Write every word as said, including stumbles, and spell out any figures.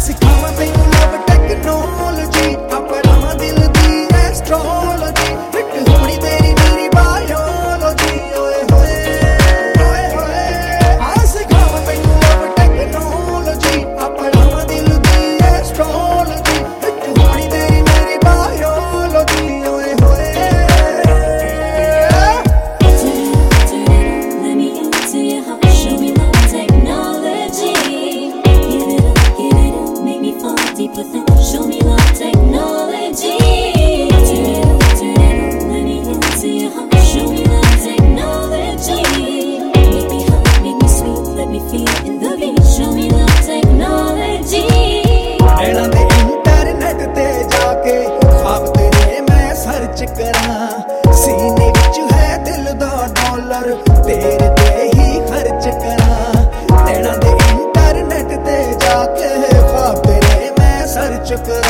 ਸਿਖਾਵਾਂ ਤੈਨੂੰ ਲਵ ਟੈਕਨੋਲੋਜੀ, ਆਪਣਾ ਦਿਲ ਦੀ ਐਸਟ੍ਰੋਲੋਜੀ, ਫਿੱਟ ਹੋਣੀ ਤੇਰੀ ਮੇਰੀ ਬਾਇਓਲੋਜੀ। ਓਏ ਹੋਏ ਓਏ ਹੋਏ ਹਾਂ ਸਿਖਾਵਾਂ ਤੈਨੂੰ ਲਵ ਟੈਕਨੋਲੋਜੀ, ਆਪਣਾ ਦਿਲ ਦੀ ਐਸਟ੍ਰੋਲੋਜੀ, ਫਿੱਟ ਹੋਣੀ ਤੇਰੀ ਮੇਰੀ ਬਾਇਓਲੋਜੀ। ਓਏ ਹੋਏ But then show me love technology. Turn it up, turn it up, let me into your heart. Show me love technology. Make me hot, make me sweet, let me feel in the beat. Show me love technology. ਨੈਣਾਂ ਦੇ internet ਤੇ ਜਾ ਕੇ ख्वाब ਤੇਰੇ ਮੈਂ search ਕਰਾਂ, ਸੀਨੇ ਵਿੱਚ ਹੈ ਦਿਲ ਦਾ ਡਾਲਰ ਤੇਰੇ ਤੇ ਹੀ ਖਰਚ ਕਰਾਂ। ਨੈਣਾਂ ਦੇ ਇੰਟਰਨੈਟ ਤੇ ਜਾ ਕੇ ख्वाब ਤੇਰੇ ਮੈਂ ਸਰਚ ਕਰਾਂ।